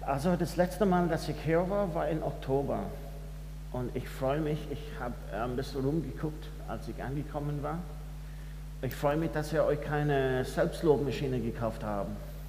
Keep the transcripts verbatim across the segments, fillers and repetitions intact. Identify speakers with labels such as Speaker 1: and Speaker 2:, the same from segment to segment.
Speaker 1: Also das letzte Mal, dass ich hier war, war im Oktober. Und ich freue mich, ich habe ein bisschen rumgeguckt, als ich angekommen war. Ich freue mich, dass ihr euch keine Selbstlobmaschine gekauft habt.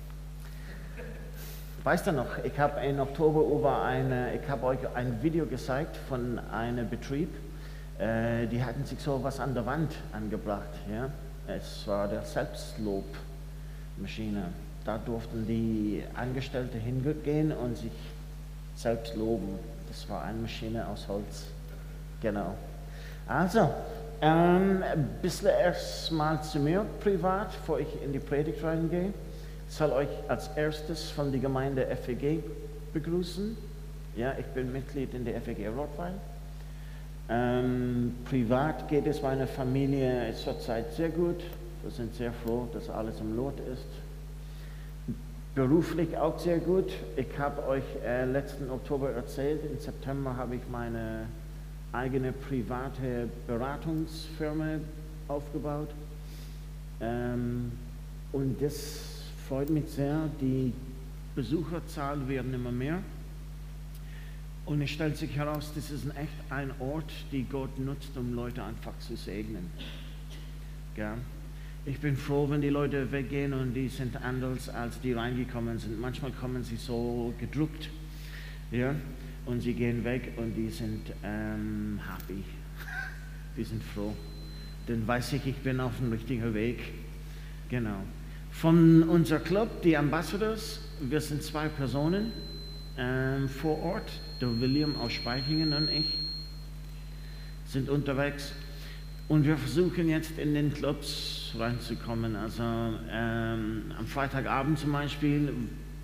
Speaker 1: Weißt du noch, ich habe im Oktober über eine, ich habe euch ein Video gezeigt von einem Betrieb, äh, die hatten sich so was an der Wand angebracht. Ja? Es war der Selbstlobmaschine. Da durften die Angestellten hingehen und sich selbst loben. Das war eine Maschine aus Holz. Genau. Also, ähm, ein bisschen erstmal zu mir privat, bevor ich in die Predigt reingehe. Ich soll euch als erstes von der Gemeinde F E G begrüßen. Ja, ich bin Mitglied in der F E G Rottweil. Ähm, privat geht es meiner Familie zurzeit sehr gut. Wir sind sehr froh, dass alles im Lot ist. Beruflich auch sehr gut. Ich habe euch äh, letzten Oktober erzählt, im September habe ich meine eigene private Beratungsfirma aufgebaut. Ähm, und das freut mich sehr. Die Besucherzahlen werden immer mehr. Und es stellt sich heraus, das ist echt ein Ort, den Gott nutzt, um Leute einfach zu segnen. Ja. Ich bin froh, wenn die Leute weggehen und die sind anders, als die reingekommen sind. Manchmal kommen sie so gedruckt, ja, und sie gehen weg und die sind ähm, happy. Die sind froh. Dann weiß ich, ich bin auf dem richtigen Weg. Genau. Von unserem Club, die Ambassadors, wir sind zwei Personen ähm, vor Ort. Der William aus Speichingen und ich sind unterwegs. Und wir versuchen jetzt in den Clubs reinzukommen. Also ähm, am Freitagabend zum Beispiel,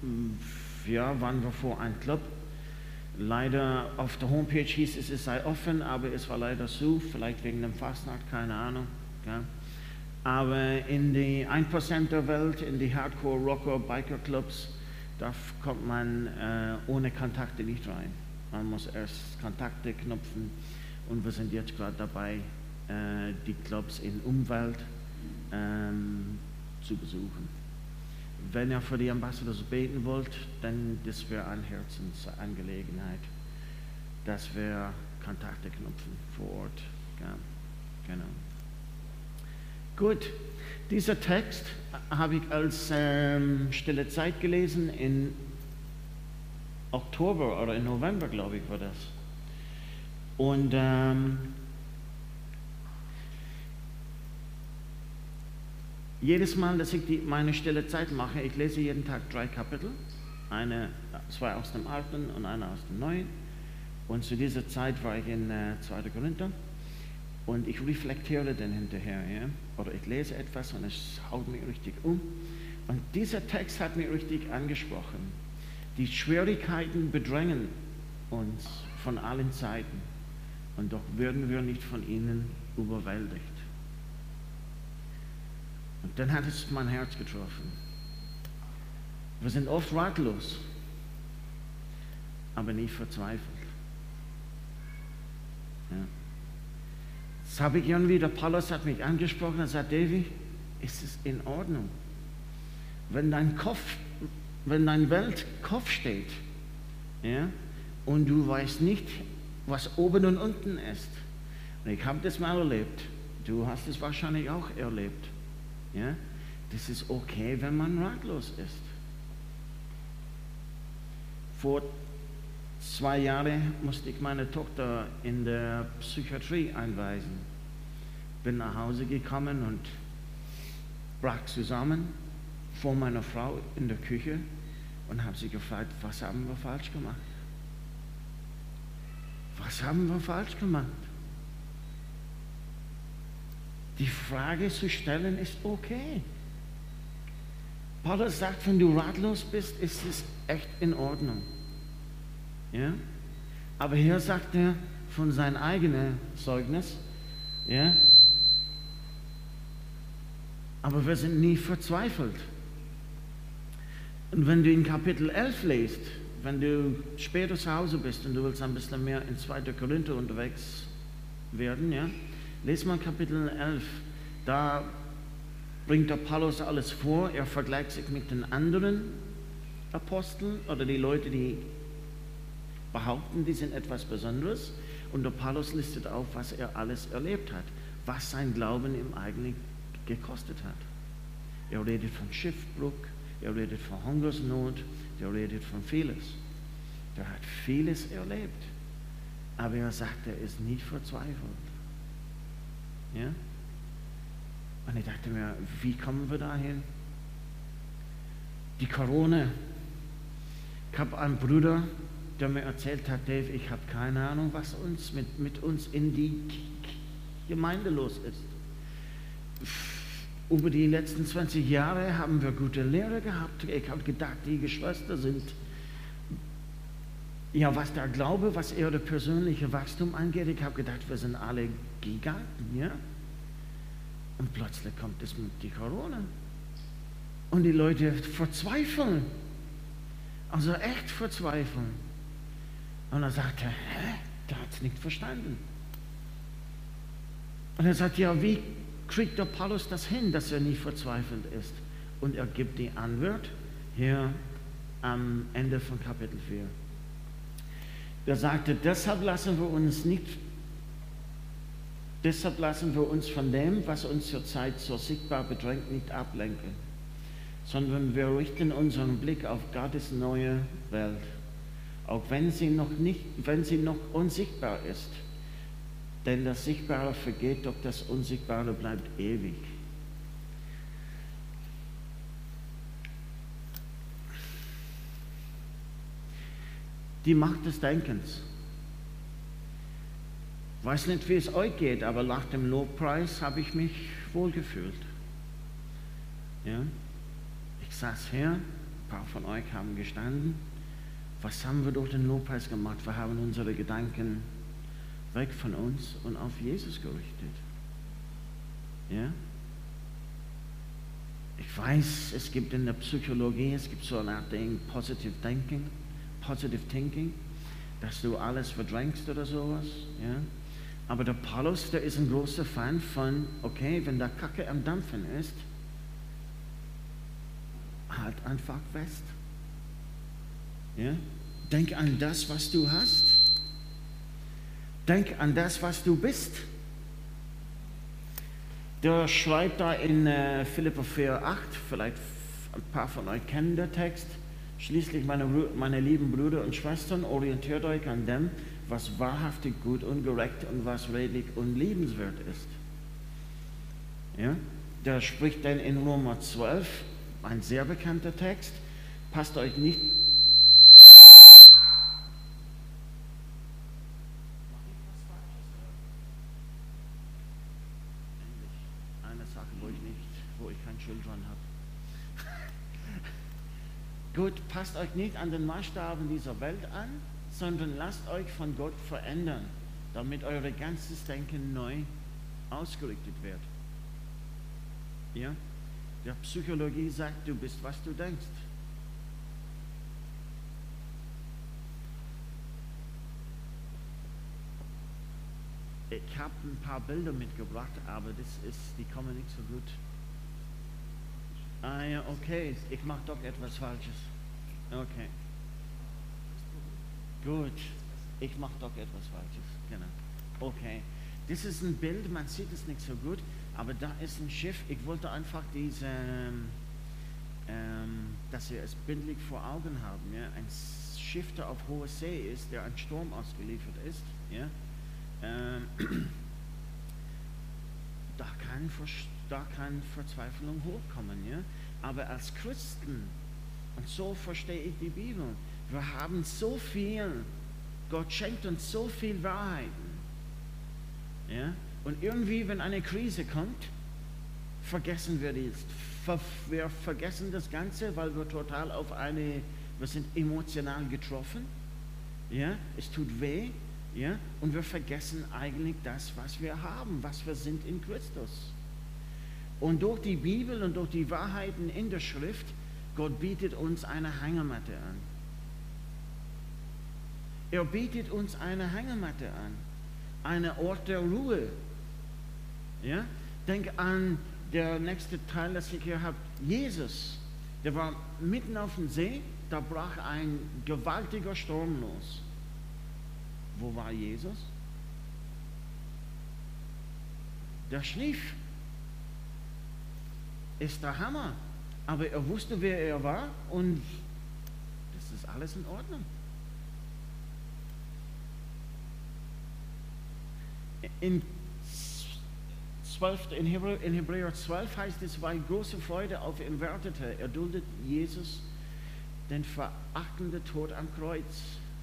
Speaker 1: ja, waren wir vor einem Club. Leider auf der Homepage hieß es, es sei offen, aber es war leider zu, vielleicht wegen dem Fastnacht, keine Ahnung. Ja. Aber in die ein Prozent der Welt, in die Hardcore Rocker Biker Clubs, da kommt man äh, ohne Kontakte nicht rein. Man muss erst Kontakte knüpfen und wir sind jetzt gerade dabei, die Clubs in Umwelt ähm, zu besuchen. Wenn ihr für die Ambassadors beten wollt, dann das wäre eine Herzensangelegenheit, dass wir Kontakte knüpfen vor Ort. Ja, genau. Gut, dieser Text habe ich als ähm, Stille Zeit gelesen in Oktober oder in November, glaube ich, war das. Und ähm, jedes Mal, dass ich die, meine stille Zeit mache, ich lese jeden Tag drei Kapitel, eine, zwei aus dem Alten und eine aus dem Neuen. Und zu dieser Zeit war ich in äh, zweiter Korinther und ich reflektiere dann hinterher, ja? Oder ich lese etwas und es haut mich richtig um. Und dieser Text hat mich richtig angesprochen. Die Schwierigkeiten bedrängen uns von allen Seiten und doch werden wir nicht von ihnen überwältigt. Und dann hat es mein Herz getroffen. Wir sind oft ratlos, aber nie verzweifelt. Ja. Das habe ich irgendwie, der Paulus hat mich angesprochen und sagt, Davy, ist es in Ordnung? Wenn dein Kopf, wenn dein Welt Kopf steht, ja, und du weißt nicht, was oben und unten ist. Und ich habe das mal erlebt. Du hast es wahrscheinlich auch erlebt. Ja, das ist okay, wenn man ratlos ist. Vor zwei Jahren musste ich meine Tochter in der Psychiatrie einweisen. Bin nach Hause gekommen und brach zusammen vor meiner Frau in der Küche und habe sie gefragt, was haben wir falsch gemacht? Was haben wir falsch gemacht? Die Frage zu stellen ist okay. Paulus sagt, wenn du ratlos bist, ist es echt in Ordnung. Ja? Aber hier sagt er von seinem eigenen Zeugnis, ja? Aber wir sind nie verzweifelt. Und wenn du in Kapitel elf liest, wenn du später zu Hause bist und du willst ein bisschen mehr in zweiter Korinther unterwegs werden, ja? Lies mal Kapitel elf, da bringt der Paulus alles vor, er vergleicht sich mit den anderen Apostel oder die Leute, die behaupten, die sind etwas Besonderes. Und der Paulus listet auf, was er alles erlebt hat, was sein Glauben ihm eigentlich gekostet hat. Er redet von Schiffbruch, er redet von Hungersnot, er redet von vieles. Er hat vieles erlebt, aber er sagt, er ist nicht verzweifelt. Ja? Und ich dachte mir, wie kommen wir dahin? Die Corona. Ich habe einen Bruder, der mir erzählt hat, Dave, ich habe keine Ahnung, was uns mit, mit uns in die Gemeinde los ist. Über die letzten zwanzig Jahre haben wir gute Lehre gehabt. Ich habe gedacht, die Geschwister sind, ja, was der Glaube, was eher das persönliche Wachstum angeht, ich habe gedacht, wir sind alle Giganten, ja. Und plötzlich kommt es mit die Corona. Und die Leute verzweifeln. Also echt verzweifeln. Und er sagte, hä, der hat es nicht verstanden. Und er sagt, ja, wie kriegt der Paulus das hin, dass er nicht verzweifelt ist? Und er gibt die Antwort hier am Ende von Kapitel vier. Er sagte, deshalb lassen wir uns nicht, deshalb lassen wir uns von dem, was uns zurzeit so sichtbar bedrängt, nicht ablenken, sondern wir richten unseren Blick auf Gottes neue Welt, auch wenn sie noch nicht, wenn sie noch unsichtbar ist. Denn das Sichtbare vergeht, doch das Unsichtbare bleibt ewig. Die Macht des Denkens. Ich weiß nicht, wie es euch geht, aber nach dem Lobpreis habe ich mich wohlgefühlt. Ja? Ich saß hier, ein paar von euch haben gestanden. Was haben wir durch den Lobpreis gemacht? Wir haben unsere Gedanken weg von uns und auf Jesus gerichtet. Ja? Ich weiß, es gibt in der Psychologie, es gibt so eine Art Ding, Positive Thinking, Positive Thinking, dass du alles verdrängst oder sowas. Ja? Aber der Paulus, der ist ein großer Fan von, okay, wenn der Kacke am Dampfen ist, halt einfach fest. Ja? Denk an das, was du hast. Denk an das, was du bist. Der schreibt da in äh, Philipper vier acht, vielleicht ein paar von euch kennen den Text, schließlich, meine, meine lieben Brüder und Schwestern, orientiert euch an dem, was wahrhaftig gut und gerecht und was redlich und liebenswert ist. Ja? Der spricht dann in Römer zwölf, ein sehr bekannter Text, passt euch nicht. Eine Sache, wo ich nicht, wo ich kein Schild dran habe. Gut, passt euch nicht an den Maßstaben dieser Welt an, sondern lasst euch von Gott verändern, damit euer ganzes Denken neu ausgerichtet wird. Ja? Der Psychologie sagt, du bist, was du denkst. Ich habe ein paar Bilder mitgebracht, aber das ist, die kommen nicht so gut. Ah ja, okay, ich mache doch etwas Falsches. Okay. Gut, ich mache doch etwas Falsches, genau. Okay, das ist ein Bild, man sieht es nicht so gut, aber da ist ein Schiff. Ich wollte einfach diese, ähm, dass wir es bildlich vor Augen haben. Ja? Ein Schiff, der auf hoher See ist, der an Sturm ausgeliefert ist. Ja? Ähm, da, kann, da kann Verzweiflung hochkommen. Ja? Aber als Christen, und so verstehe ich die Bibel, wir haben so viel, Gott schenkt uns so viel Wahrheiten. Ja? Und irgendwie, wenn eine Krise kommt, vergessen wir das. Wir vergessen das Ganze, weil wir total auf eine, wir sind emotional getroffen. Ja? Es tut weh. Ja? Und wir vergessen eigentlich das, was wir haben, was wir sind in Christus. Und durch die Bibel und durch die Wahrheiten in der Schrift, Gott bietet uns eine Hängematte an. Er bietet uns eine Hängematte an, einen Ort der Ruhe. Ja? Denk an der nächste Teil, das ich hier habe, Jesus. Der war mitten auf dem See, da brach ein gewaltiger Sturm los. Wo war Jesus? Der schlief. Ist der Hammer. Aber er wusste, wer er war und das ist alles in Ordnung. In, zwölf, in, Hebräer, in Hebräer zwölf heißt es, weil große Freude auf ihn wartete, erduldet Jesus den verachtenden Tod am Kreuz.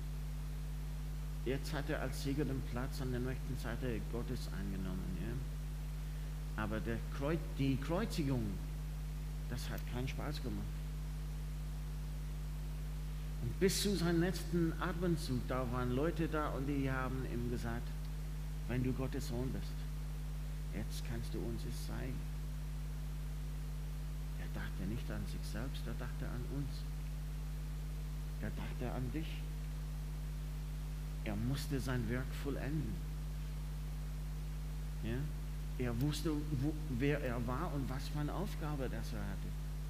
Speaker 1: Jetzt hat er als Sieger den Platz an der rechten Seite Gottes eingenommen. Ja? Aber der Kreuz, die Kreuzigung, das hat keinen Spaß gemacht. Und bis zu seinem letzten Atemzug, da waren Leute da und die haben ihm gesagt, wenn du Gottes Sohn bist, jetzt kannst du uns es zeigen. Er dachte nicht an sich selbst, er dachte an uns. Er dachte an dich. Er musste sein Werk vollenden. Ja? Er wusste, wo, wer er war und was für eine Aufgabe das er hatte.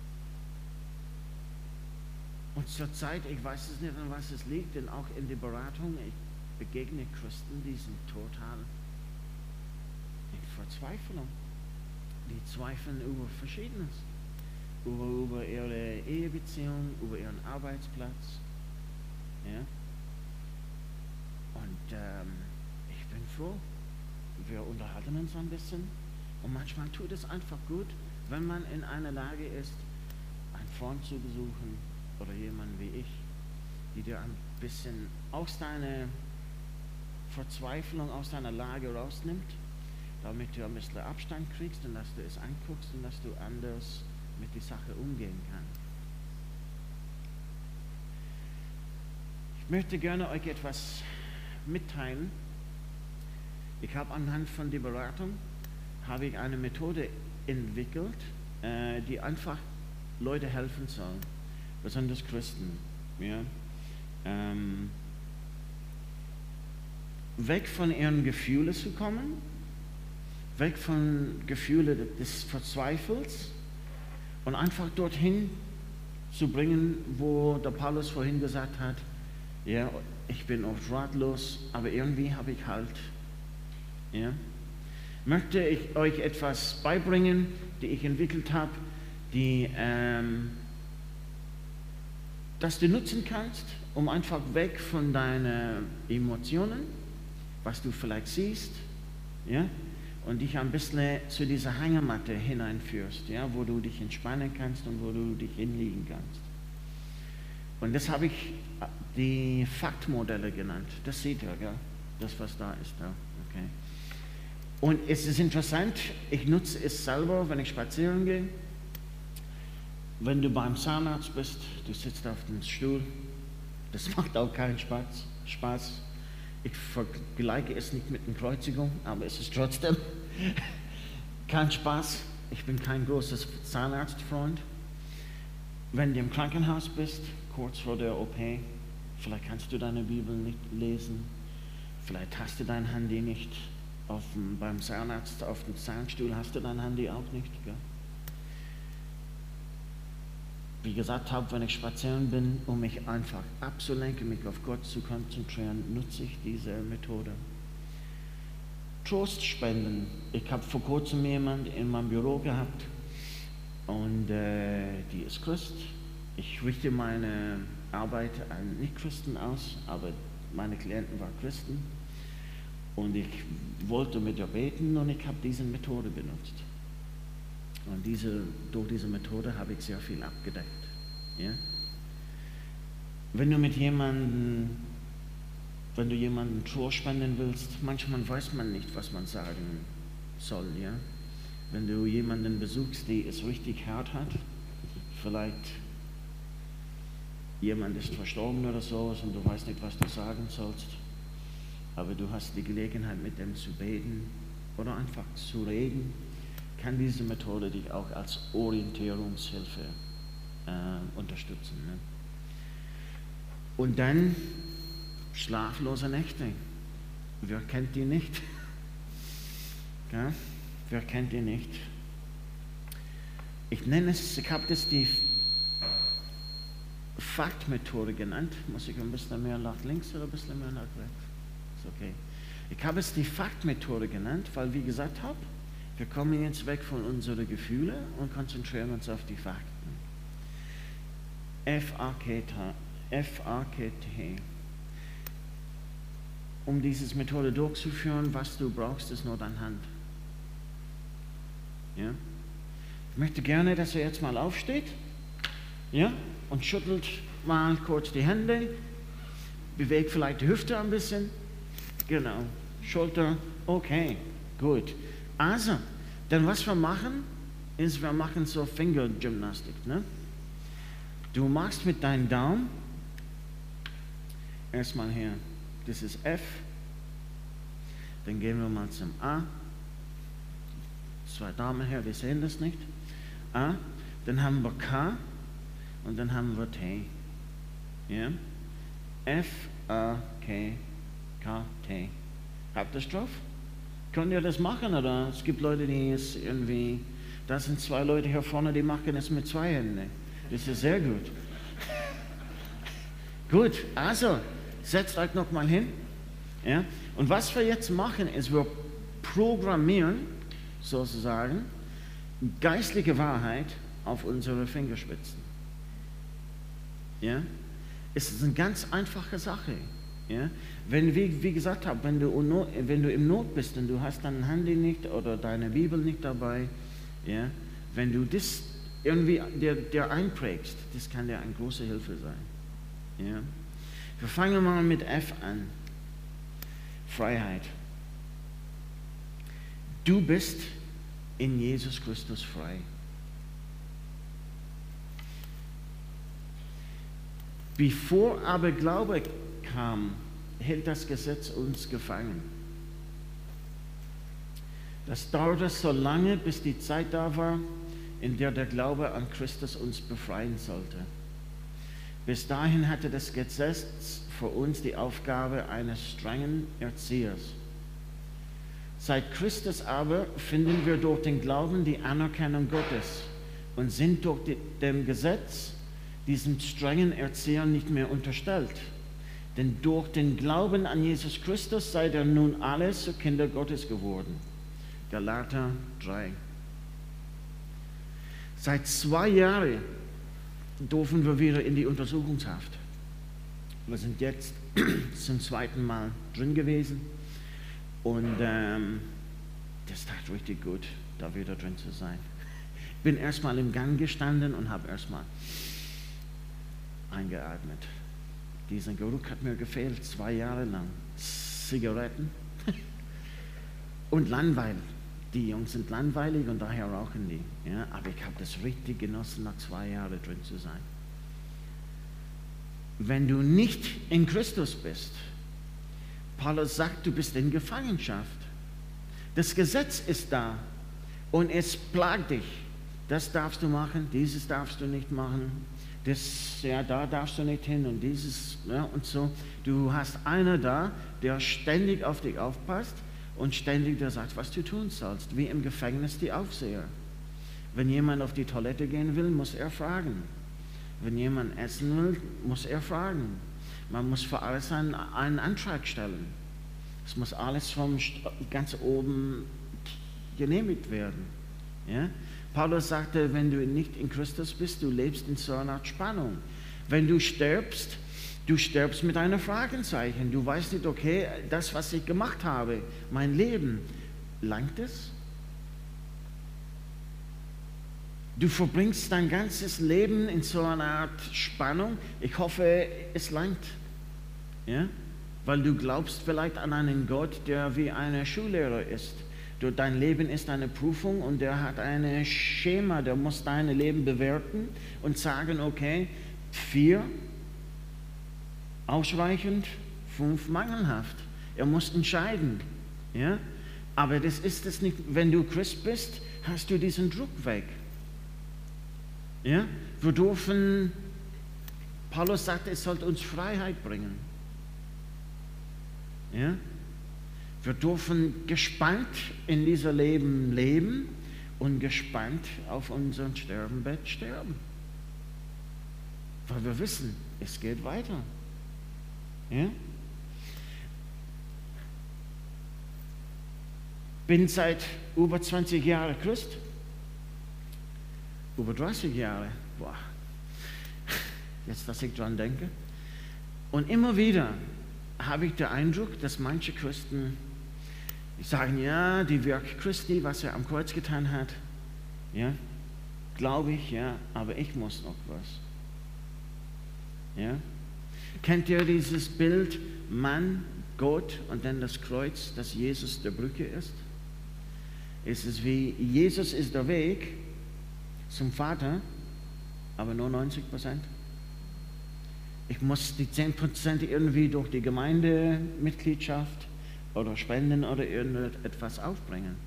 Speaker 1: Und zur Zeit, ich weiß es nicht, an was es liegt, denn auch in der Beratung, ich begegne Christen, die sind total in Verzweiflung. Die zweifeln über Verschiedenes. Über, über ihre Ehebeziehung, über ihren Arbeitsplatz. Ja? Und ähm, ich bin froh. Wir unterhalten uns ein bisschen und manchmal tut es einfach gut, wenn man in einer Lage ist, einen Freund zu besuchen oder jemanden wie ich, die dir ein bisschen aus deiner Verzweiflung, aus deiner Lage rausnimmt, damit du ein bisschen Abstand kriegst und dass du es anguckst und dass du anders mit der Sache umgehen kannst. Ich möchte gerne euch etwas mitteilen. Ich habe anhand von der Beratung habe ich eine Methode entwickelt, äh, die einfach Leute helfen soll, besonders Christen. Ja? Ähm, weg von ihren Gefühlen zu kommen, weg von Gefühlen des Verzweifels und einfach dorthin zu bringen, wo der Paulus vorhin gesagt hat, ja, ich bin oft ratlos, aber irgendwie habe ich Halt. Ja? Möchte ich euch etwas beibringen, die ich entwickelt habe, die, ähm, dass du nutzen kannst, um einfach weg von deinen Emotionen, was du vielleicht siehst, ja, und dich ein bisschen zu dieser Hängematte hineinführst, ja, wo du dich entspannen kannst und wo du dich hinlegen kannst. Und das habe ich die Faktmodelle genannt. Das seht ihr, gell? Das, was da ist. Da. Okay. Und es ist interessant, ich nutze es selber, wenn ich spazieren gehe. Wenn du beim Zahnarzt bist, du sitzt auf dem Stuhl, das macht auch keinen Spaß. Spaß. Ich vergleiche es nicht mit einer Kreuzigung, aber es ist trotzdem kein Spaß. Ich bin kein großer Zahnarztfreund. Wenn du im Krankenhaus bist, kurz vor der O P, vielleicht kannst du deine Bibel nicht lesen, vielleicht hast du dein Handy nicht, auf dem, beim Zahnarzt auf dem Zahnstuhl hast du dein Handy auch nicht. Gell? Wie gesagt habe, wenn ich spazieren bin, um mich einfach abzulenken, mich auf Gott zu konzentrieren, nutze ich diese Methode. Trost spenden. Ich habe vor kurzem jemanden in meinem Büro gehabt und äh, die ist Christ. Ich richte meine Arbeit an Nicht-Christen aus, aber meine Klienten waren Christen. Und ich wollte mit ihr beten und ich habe diese Methode benutzt. Und diese, durch diese Methode habe ich sehr viel abgedeckt. Ja? Wenn du mit jemandem, wenn du jemanden Trost spenden willst, manchmal weiß man nicht, was man sagen soll. Ja? Wenn du jemanden besuchst, der es richtig hart hat, vielleicht jemand ist verstorben oder sowas und du weißt nicht, was du sagen sollst, aber du hast die Gelegenheit, mit dem zu beten oder einfach zu reden, kann diese Methode dich auch als Orientierungshilfe äh, unterstützen. Ne? Und dann schlaflose Nächte. Wer kennt die nicht? Ja? Wer kennt die nicht? Ich nenne es, ich habe das die Faktmethode genannt. Muss ich ein bisschen mehr nach links oder ein bisschen mehr nach rechts? Ist okay. Ich habe es die Faktmethode genannt, weil, wie gesagt habe, wir kommen jetzt weg von unseren Gefühlen und konzentrieren uns auf die Fakten. F A K T. Um diese Methode durchzuführen, was du brauchst, ist nur deine Hand. Ja? Ich möchte gerne, dass er jetzt mal aufsteht, ja, und schüttelt mal kurz die Hände, bewegt vielleicht die Hüfte ein bisschen, genau, Schulter, okay, gut. Also, dann was wir machen, ist, wir machen so Fingergymnastik, ne? Du machst mit deinem Daumen, erstmal hier, das ist F, dann gehen wir mal zum A, zwei Daumen her, wir sehen das nicht, A, dann haben wir K und dann haben wir T, ja, F, A, K, K, T, habt ihr das drauf? Könnt ihr das machen, oder? Es gibt Leute, die es irgendwie, da sind zwei Leute hier vorne, die machen es mit zwei Händen. Das ist sehr gut. Gut, also, setzt euch noch mal hin. Ja? Und was wir jetzt machen, ist, wir programmieren, sozusagen, geistliche Wahrheit auf unsere Fingerspitzen. Ja? Es ist eine ganz einfache Sache. Ja? Wenn, wie, wie gesagt habe, wenn du, wenn du im Not bist und du hast dein Handy nicht oder deine Bibel nicht dabei, ja? Wenn du das irgendwie dir, dir einprägst, das kann dir eine große Hilfe sein. Ja? Wir fangen mal mit F an. Freiheit. Du bist in Jesus Christus frei. Bevor aber Glaube kam, hält das Gesetz uns gefangen. Das dauerte so lange, bis die Zeit da war, in der der Glaube an Christus uns befreien sollte. Bis dahin hatte das Gesetz für uns die Aufgabe eines strengen Erziehers. Seit Christus aber finden wir durch den Glauben die Anerkennung Gottes und sind durch die, dem Gesetz diesem strengen Erzieher nicht mehr unterstellt. Denn durch den Glauben an Jesus Christus seid ihr nun alle zu Kinder Gottes geworden. Galater drei. Seit zwei Jahren dürfen wir wieder in die Untersuchungshaft. Wir sind jetzt zum zweiten Mal drin gewesen und ähm, das tat richtig gut, da wieder drin zu sein. Ich bin erstmal im Gang gestanden und habe erstmal eingeatmet. Dieser Geruch hat mir gefehlt, zwei Jahre lang. Zigaretten und Langweil. Die Jungs sind langweilig und daher rauchen die. Ja? Aber ich habe das richtig genossen, nach zwei Jahren drin zu sein. Wenn du nicht in Christus bist, Paulus sagt, du bist in Gefangenschaft. Das Gesetz ist da und es plagt dich. Das darfst du machen, dieses darfst du nicht machen. Das, ja, da darfst du nicht hin und dieses, ja, und so. Du hast einer da, der ständig auf dich aufpasst und ständig dir sagt, was du tun sollst, wie im Gefängnis die Aufseher. Wenn jemand auf die Toilette gehen will, muss er fragen. Wenn jemand essen will, muss er fragen. Man muss für alles einen, einen Antrag stellen. Es muss alles vom ganz oben genehmigt werden. Ja? Paulus sagte, wenn du nicht in Christus bist, du lebst in so einer Art Spannung. Wenn du stirbst, du stirbst mit einem Fragezeichen. Du weißt nicht, okay, das, was ich gemacht habe, mein Leben, langt es? Du verbringst dein ganzes Leben in so einer Art Spannung. Ich hoffe, es langt. Ja? Weil du glaubst vielleicht an einen Gott, der wie ein Schullehrer ist. Du, dein Leben ist eine Prüfung und der hat ein Schema, der muss dein Leben bewerten und sagen, okay, vier ausreichend, fünf mangelhaft. Er muss entscheiden. Ja? Aber das ist es nicht. Wenn du Christ bist, hast du diesen Druck weg. Ja? Wir dürfen, Paulus sagt, es sollte uns Freiheit bringen. Ja? Wir dürfen gespannt in diesem Leben leben und gespannt auf unserem Sterbenbett sterben. weil wir wissen, es geht weiter. Ja? Bin seit über zwanzig Jahren Christ, über dreißig Jahre, boah, jetzt, dass ich dran denke. Und immer wieder habe ich den Eindruck, dass manche Christen sagen, ja, die Werk Christi, was er am Kreuz getan hat, ja, glaube ich, ja, aber ich muss noch was. Ja? Kennt ihr dieses Bild, Mann, Gott und dann das Kreuz, dass Jesus der Brücke ist? Es ist wie, Jesus ist der Weg zum Vater, aber nur neunzig Prozent. Ich muss die zehn Prozent irgendwie durch die Gemeindemitgliedschaft oder Spenden oder irgendetwas aufbringen.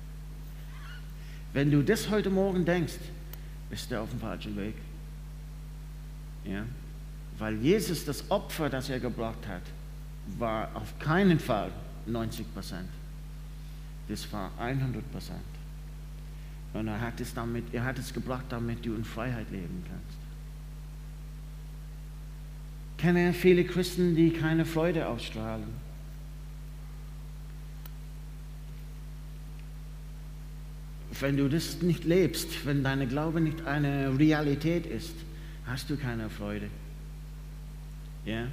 Speaker 1: Wenn du das heute Morgen denkst, bist du auf dem falschen Weg. Ja? Weil Jesus, das Opfer, das er gebracht hat, war auf keinen Fall neunzig Prozent. Das war hundert Prozent. Und er hat es damit, er hat es gebracht, damit du in Freiheit leben kannst. Ich kenne viele Christen, die keine Freude ausstrahlen. Wenn du das nicht lebst, wenn dein Glaube nicht eine Realität ist, hast du keine Freude. Ja?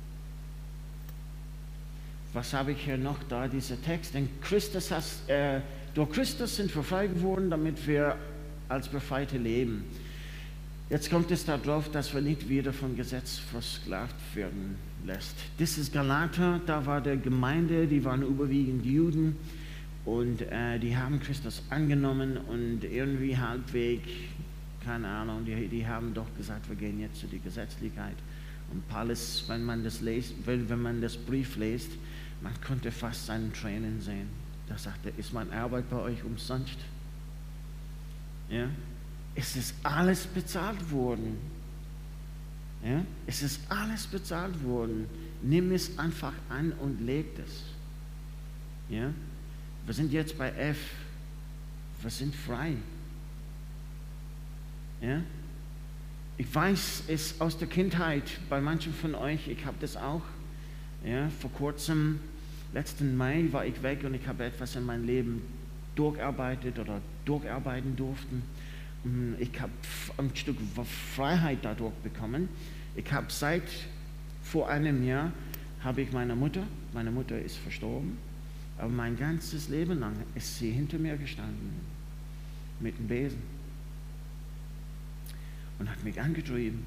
Speaker 1: Was habe ich hier noch da, dieser Text? Denn Christus hast, äh, durch Christus sind wir frei geworden, damit wir als Befreite leben. Jetzt kommt es darauf, dass wir nicht wieder vom Gesetz versklavt werden lässt. Das ist Galater, da war die Gemeinde, die waren überwiegend Juden und äh, die haben Christus angenommen und irgendwie halbweg, keine Ahnung, die, die haben doch gesagt, wir gehen jetzt zu der Gesetzlichkeit. Und Paulus, wenn man das liest, wenn, wenn man das Brief liest, man konnte fast seinen Tränen sehen. Da sagte er, ist meine Arbeit bei euch umsonst? Ja? Es ist alles bezahlt worden. Ja? Es ist alles bezahlt worden. Nimm es einfach an und lebe es. Ja? Wir sind jetzt bei F. Wir sind frei. Ja? Ich weiß es aus der Kindheit, bei manchen von euch, ich habe das auch. Ja, vor kurzem, letzten Mai, war ich weg und ich habe etwas in meinem Leben durchgearbeitet oder durcharbeiten durften. Ich habe ein Stück Freiheit dadurch bekommen. Ich habe seit vor einem Jahr, habe ich meine Mutter, meine Mutter ist verstorben, aber mein ganzes Leben lang ist sie hinter mir gestanden, mit dem Besen. Und hat mich angetrieben.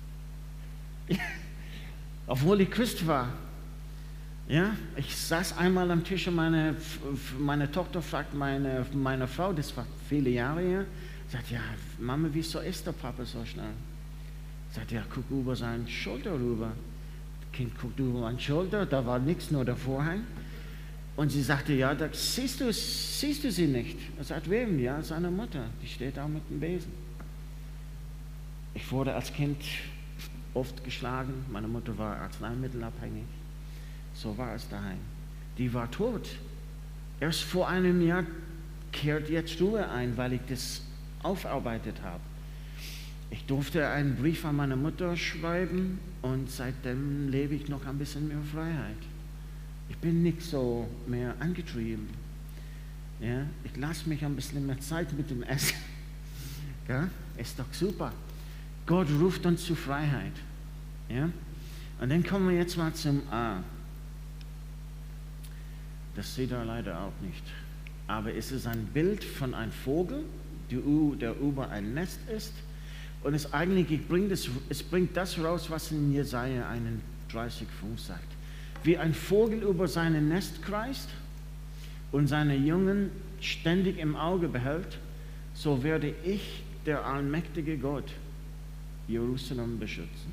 Speaker 1: Obwohl ich Christ war. Ja, ich saß einmal am Tisch und meine, meine Tochter fragt meine, meine Frau, das war viele Jahre her, sagt, ja, Mama, wieso ist der Papa so schnell? Sagt, ja, guck über seine Schulter rüber. Das Kind guckt über meine Schulter, da war nichts, nur der Vorhang. Und sie sagte, ja, da siehst du, siehst du sie nicht. Er sagt, wem? Ja, seine Mutter, die steht da mit dem Besen. Ich wurde als Kind oft geschlagen. Meine Mutter war arzneimittelabhängig. So war es daheim. Die war tot. Erst vor einem Jahr kehrt jetzt Ruhe ein, weil ich das aufarbeitet habe. Ich durfte einen Brief an meine Mutter schreiben und seitdem lebe ich noch ein bisschen mehr Freiheit. Ich bin nicht so mehr angetrieben. Ja? Ich lasse mich ein bisschen mehr Zeit mit dem Essen. Ja? Ist doch super. Gott ruft uns zur Freiheit. Ja? Und dann kommen wir jetzt mal zum A. Das seht ihr leider auch nicht. Aber es ist ein Bild von einem Vogel, der über ein Nest ist. Und es eigentlich bringt, es, es bringt das raus, was in Jesaja einunddreißig fünf sagt. Wie ein Vogel über sein Nest kreist und seine Jungen ständig im Auge behält, so werde ich, der allmächtige Gott, Jerusalem beschützen.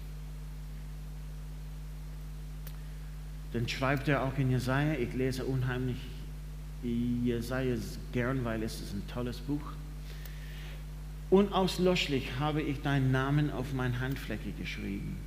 Speaker 1: Dann schreibt er auch in Jesaja, ich lese unheimlich Jesaja gern, weil es ist ein tolles Buch. Unauslöschlich habe ich deinen Namen auf meine Handfläche geschrieben.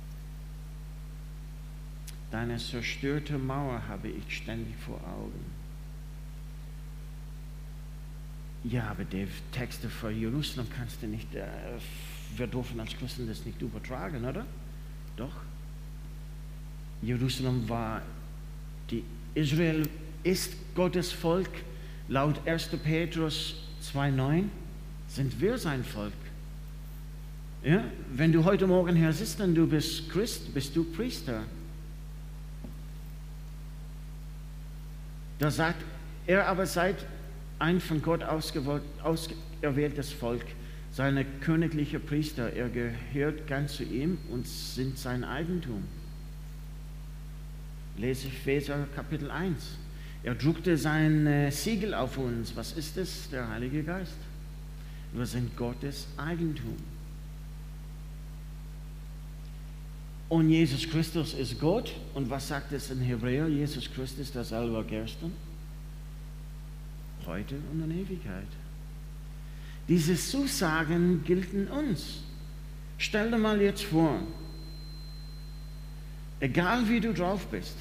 Speaker 1: Deine zerstörte Mauer habe ich ständig vor Augen. Ja, aber die Texte für Jerusalem kannst du nicht, äh, wir dürfen als Christen das nicht übertragen, oder? Doch. Jerusalem war, die Israel ist Gottes Volk. Laut erster Petrus zwei neun sind wir sein Volk. Ja? Wenn du heute Morgen hier sitzt und du bist Christ, bist du Priester. Da sagt er aber, seid ein von Gott auserwähltes Volk, seine königliche Priester. Er gehört ganz zu ihm und sind sein Eigentum. Lese Epheser Kapitel eins. Er druckte sein äh, Siegel auf uns. Was ist es? Der Heilige Geist. Wir sind Gottes Eigentum. Und Jesus Christus ist Gott. Und was sagt es in Hebräer? Jesus Christus, der selber gestern, heute und in Ewigkeit. Diese Zusagen gelten uns. Stell dir mal jetzt vor, egal wie du drauf bist,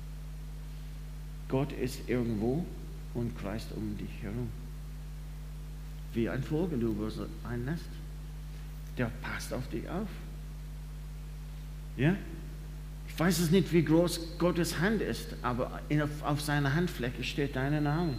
Speaker 1: Gott ist irgendwo und kreist um dich herum. Wie ein Vogel über ein Nest. Der passt auf dich auf. Ja? Ich weiß es nicht, wie groß Gottes Hand ist, aber auf, auf seiner Handfläche steht dein Name.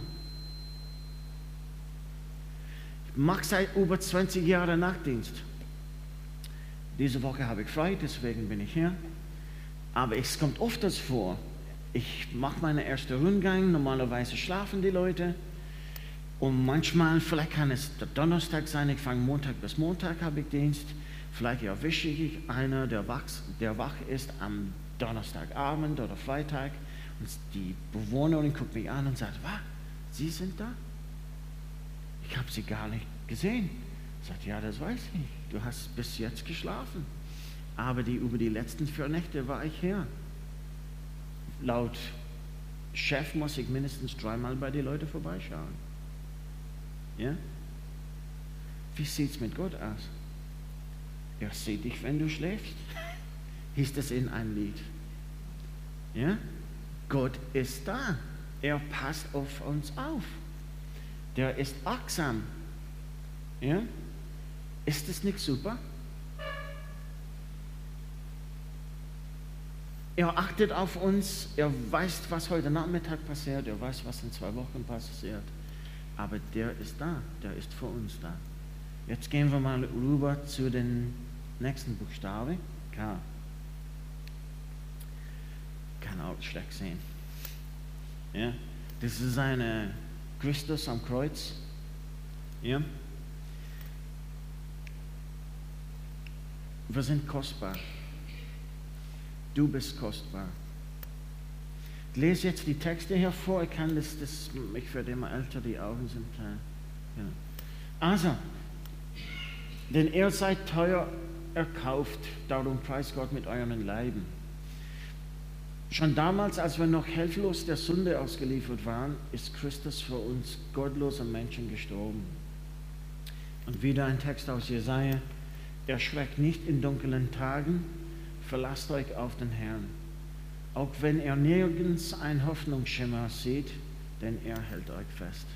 Speaker 1: Ich mache seit über zwanzig Jahren Nachtdienst. Diese Woche habe ich frei, deswegen bin ich hier. Aber es kommt oft das vor. Ich mache meinen ersten Rundgang, normalerweise schlafen die Leute. Und manchmal, vielleicht kann es der Donnerstag sein, ich fange Montag bis Montag, habe ich Dienst. Vielleicht erwische ich einer, der wach, der wach ist am Donnerstagabend oder Freitag. Und die Bewohnerin guckt mich an und sagt, was, Sie sind da? Ich habe Sie gar nicht gesehen. Ich sage, ja, das weiß ich. Du hast bis jetzt geschlafen. Aber die, über die letzten vier Nächte war ich hier. Laut Chef muss ich mindestens dreimal bei den Leuten vorbeischauen. Ja? Wie sieht es mit Gott aus? Er sieht dich, wenn du schläfst. Hieß das in ein Lied. Ja? Gott ist da. Er passt auf uns auf. Der ist achtsam. Ja? Ist das nicht super? Er achtet auf uns, er weiß, was heute Nachmittag passiert, er weiß, was in zwei Wochen passiert. Aber der ist da, der ist für uns da. Jetzt gehen wir mal rüber zu den nächsten Buchstaben. K. Kann auch schlecht sehen. Ja? Das ist eine Christus am Kreuz. Ja? Wir sind kostbar. Du bist kostbar. Ich lese jetzt die Texte hier vor. Ich kann das, das ich werde immer älter, die Augen sind. Äh, ja. Also, denn ihr seid teuer erkauft, darum preist Gott mit euren Leiben. Schon damals, als wir noch hilflos der Sünde ausgeliefert waren, ist Christus für uns gottlose Menschen gestorben. Und wieder ein Text aus Jesaja: Erschreckt nicht in dunklen Tagen, verlasst euch auf den Herrn, auch wenn er nirgends einen Hoffnungsschimmer sieht, denn er hält euch fest.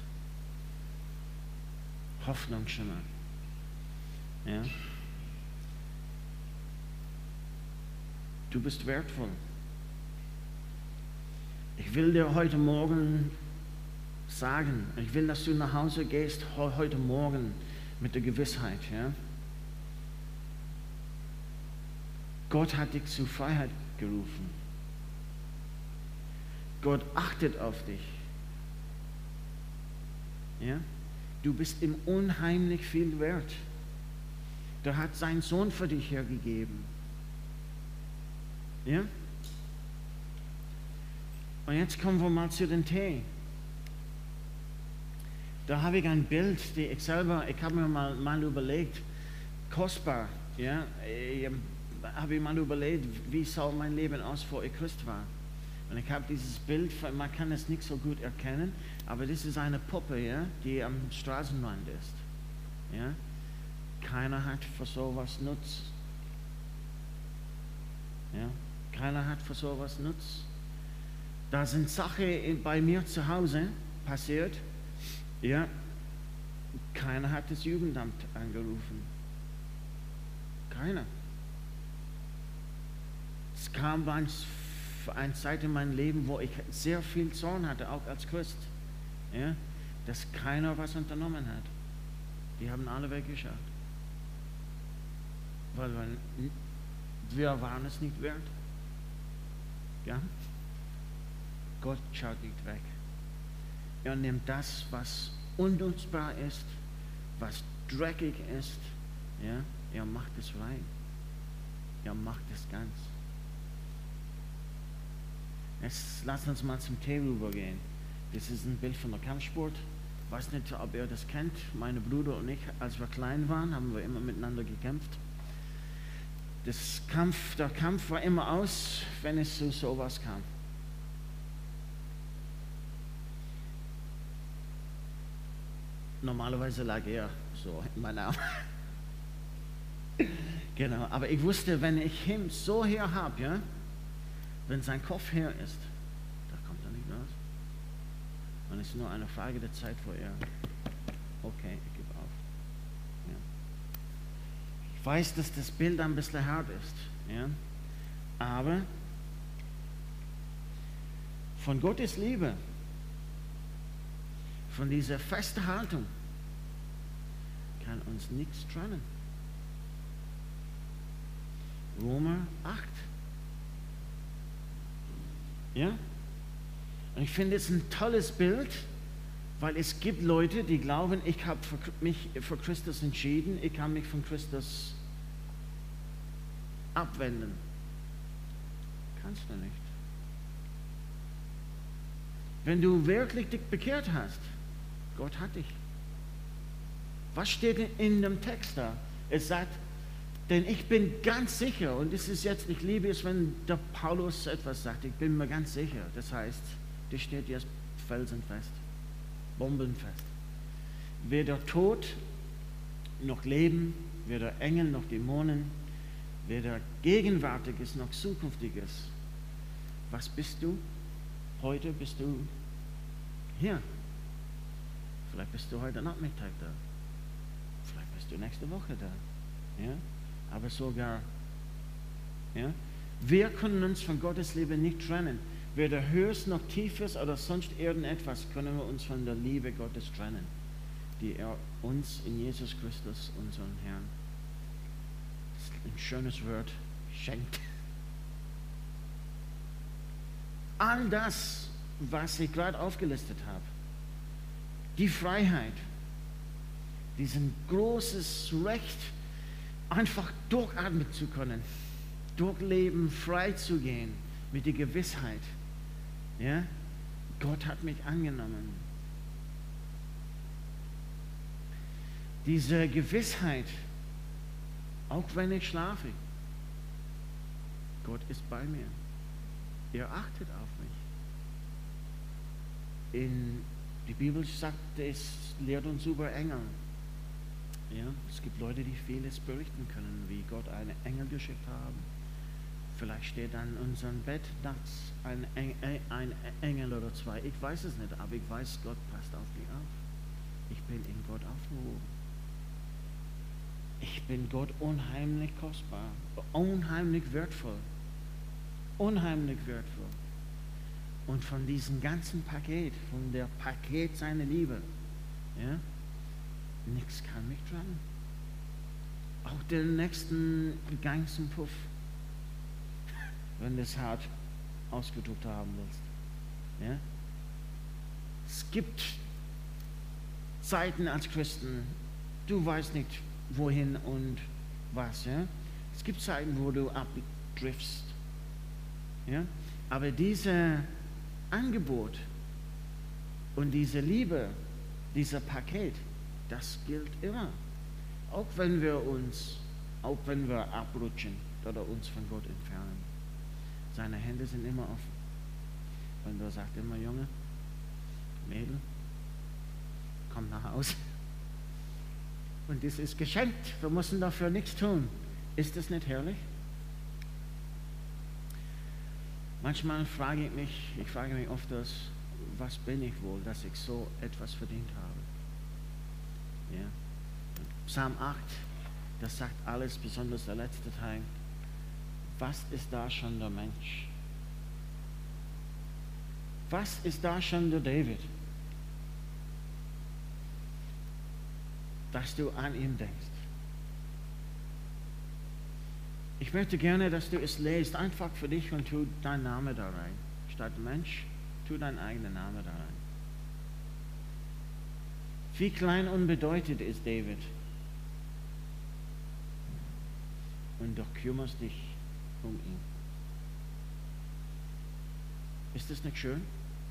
Speaker 1: Hoffnungsschimmer. Ja? Du bist wertvoll. Ich will dir heute Morgen sagen, ich will, dass du nach Hause gehst heute Morgen mit der Gewissheit, ja? Gott hat dich zur Freiheit gerufen. Gott achtet auf dich. Ja? Du bist ihm unheimlich viel wert. Der hat seinen Sohn für dich hergegeben. Ja? Und jetzt kommen wir mal zu den T. Da habe ich ein Bild, die ich selber, ich habe mir mal, mal überlegt, kostbar, ja, ich, habe ich mal überlegt, wie sah mein Leben aus, bevor ich Christ war. Und ich habe dieses Bild, man kann es nicht so gut erkennen, aber das ist eine Puppe, ja, die am Straßenrand ist. Ja. Keiner hat für sowas Nutz. Ja. Keiner hat für sowas Nutz. Da sind Sachen bei mir zu Hause passiert, ja, Keiner hat das Jugendamt angerufen. Keiner. Es kam eine Zeit in meinem Leben, wo ich sehr viel Zorn hatte, auch als Christ, ja, dass keiner was unternommen hat. Die haben alle weggeschaut. Weil wir, wir waren es nicht wert. Ja? Gott schaut nicht weg. Er nimmt das, was unnutzbar ist, was dreckig ist, ja, er macht es rein. Er macht es ganz. Jetzt lasst uns mal zum Tee rübergehen. Das ist ein Bild von der Kampfsport. Ich weiß nicht, ob ihr das kennt. Meine Bruder und ich, als wir klein waren, haben wir immer miteinander gekämpft. Das Kampf, der Kampf war immer aus, wenn es zu sowas kam. Normalerweise lag er so in meinem Arm. Genau, aber ich wusste, wenn ich ihn so hier habe, ja, wenn sein Kopf her ist, da kommt er nicht raus. Und es ist nur eine Frage der Zeit, wo er, okay, ich gebe auf. Ja. Ich weiß, dass das Bild ein bisschen hart ist, ja, aber von Gottes Liebe, von dieser festen Haltung, kann uns nichts trennen. Römer acht. Ja? Und ich finde es ein tolles Bild, weil es gibt Leute, die glauben, ich habe mich für Christus entschieden, ich kann mich von Christus abwenden. Kannst du nicht. Wenn du wirklich dich bekehrt hast, Gott hat dich. Was steht in dem Text da? Es sagt, denn ich bin ganz sicher, und es ist jetzt, ich liebe es, wenn der Paulus etwas sagt, ich bin mir ganz sicher, das heißt, das steht jetzt felsenfest, bombenfest. Weder Tod noch Leben, weder Engel noch Dämonen, weder Gegenwärtiges noch Zukünftiges. Was bist du? Heute bist du hier. Vielleicht bist du heute Nachmittag da. Vielleicht bist du nächste Woche da. Ja? Aber sogar, ja? Wir können uns von Gottes Liebe nicht trennen. Weder Höchstes noch Tiefes oder sonst irgendetwas können wir uns von der Liebe Gottes trennen, die er uns in Jesus Christus, unseren Herrn, das ist ein schönes Wort, schenkt. All das, was ich gerade aufgelistet habe, die Freiheit, diesen großes Recht, einfach durchatmen zu können, durchleben, frei zu gehen, mit der Gewissheit, ja, Gott hat mich angenommen. Diese Gewissheit, auch wenn ich schlafe, Gott ist bei mir. Er achtet auf mich. In, die Bibel sagt, es lehrt uns über Engel. Ja, es gibt Leute, die vieles berichten können, wie Gott einen Engel geschickt haben. Vielleicht steht an unserem Bett nachts ein, Engel, ein Engel oder zwei. Ich weiß es nicht, aber ich weiß, Gott passt auf mich auf. Ich bin in Gott aufgehoben. Ich bin Gott unheimlich kostbar, unheimlich wertvoll. Unheimlich wertvoll. Und von diesem ganzen Paket, von der Paket seiner Liebe, ja, nichts kann mich trennen. Auch den nächsten Gang zum Puff, wenn du es hart ausgedrückt haben willst. Ja? Es gibt Zeiten als Christen, du weißt nicht wohin und was. Ja? Es gibt Zeiten, wo du abdriftst. Ja? Aber dieses Angebot und diese Liebe, dieser Paket, das gilt immer. Auch wenn wir uns, auch wenn wir abrutschen oder uns von Gott entfernen. Seine Hände sind immer offen. Und er sagt immer, Junge, Mädel, komm nach Hause. Und das ist geschenkt. Wir müssen dafür nichts tun. Ist das nicht herrlich? Manchmal frage ich mich, ich frage mich oft, das, was bin ich wohl, dass ich so etwas verdient habe? Ja. Psalm acht, das sagt alles, besonders der letzte Teil. Was ist da schon der Mensch? Was ist da schon der David? Dass du an ihn denkst. Ich möchte gerne, dass du es lest, einfach für dich und tu deinen Namen da rein. Statt Mensch, tu deinen eigenen Namen da rein. Wie klein und unbedeutend ist David. Und doch kümmerst dich um ihn. Ist das nicht schön?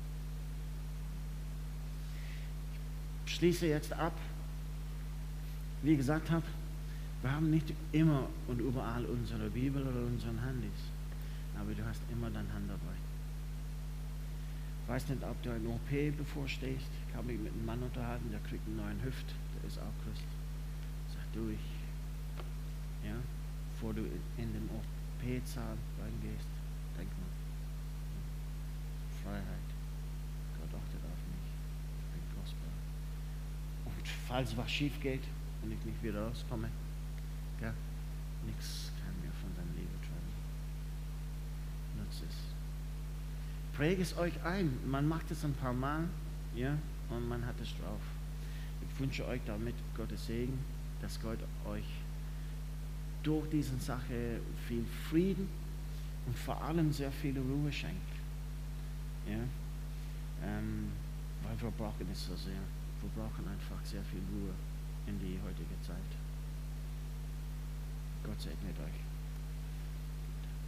Speaker 1: Ich schließe jetzt ab. Wie ich gesagt habe, wir haben nicht immer und überall unsere Bibel oder unsere Handys, aber du hast immer deine Hand dabei. Ich weiß nicht, ob du ein O P bevorstehst. Ich habe mich mit einem Mann unterhalten, der kriegt einen neuen Hüft, der ist auch Christ. Sag du, ich, ja, bevor du in den O P-Saal reingehst, denk mal, Freiheit, Gott achtet auf mich, ich bin kostbar. Und falls was schief geht und ich nicht wieder rauskomme, ja, nichts kann mir von deinem Leben trennen. Nutze es. Präge es euch ein. Man macht es ein paar Mal, ja, und man hat es drauf. Ich wünsche euch damit Gottes Segen, dass Gott euch durch diese Sache viel Frieden und vor allem sehr viel Ruhe schenkt. Ja, ähm, weil wir brauchen es so sehr. Wir brauchen einfach sehr viel Ruhe in die heutige Zeit. Gott segne euch.